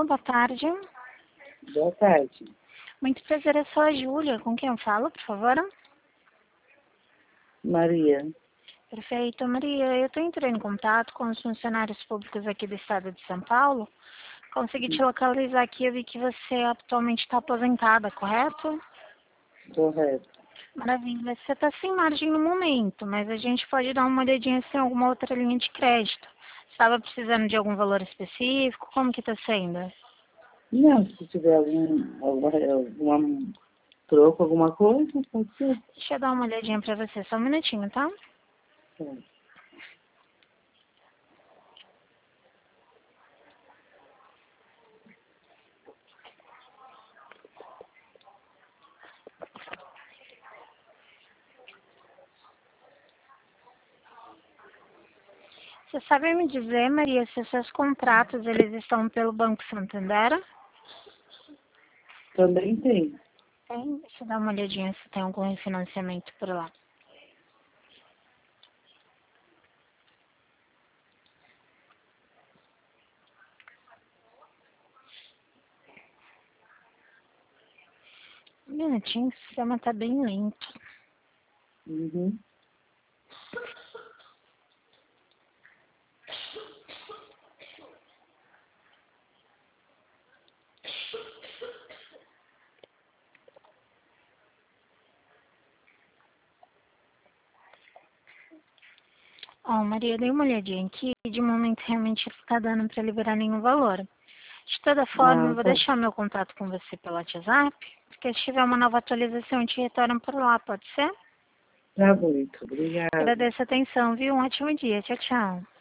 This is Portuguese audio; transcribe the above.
boa tarde. Boa tarde. Muito prazer, eu sou a Júlia. Com quem eu falo, por favor? Maria. Perfeito, Maria. Eu estou entrando em contato com os funcionários públicos aqui do estado de São Paulo. Consegui te localizar aqui, eu vi que você atualmente está aposentada, correto? Correto. Maravilha. Você está sem margem no momento, mas a gente pode dar uma olhadinha se tem alguma outra linha de crédito. Estava precisando de algum valor específico? Como que está sendo? Não, se tiver alguma troco, alguma coisa, pode ser. Deixa eu dar uma olhadinha para você, só um minutinho, tá? Tá. Você sabe me dizer, Maria, se os seus contratos eles estão pelo Banco Santander? Também tem. Tem? Deixa eu dar uma olhadinha se tem algum refinanciamento por lá. Um minutinho, o sistema está bem lento. Uhum. Ó, Maria, eu dei uma olhadinha aqui e de momento realmente não está dando para liberar nenhum valor. De toda forma, eu Ah, vou tá. deixar meu contato com você pelo WhatsApp, porque se tiver uma nova atualização, eu te retorno por lá, pode ser? Tá bom, então. Obrigada. Agradeço a atenção, viu? Um ótimo dia. Tchau, tchau.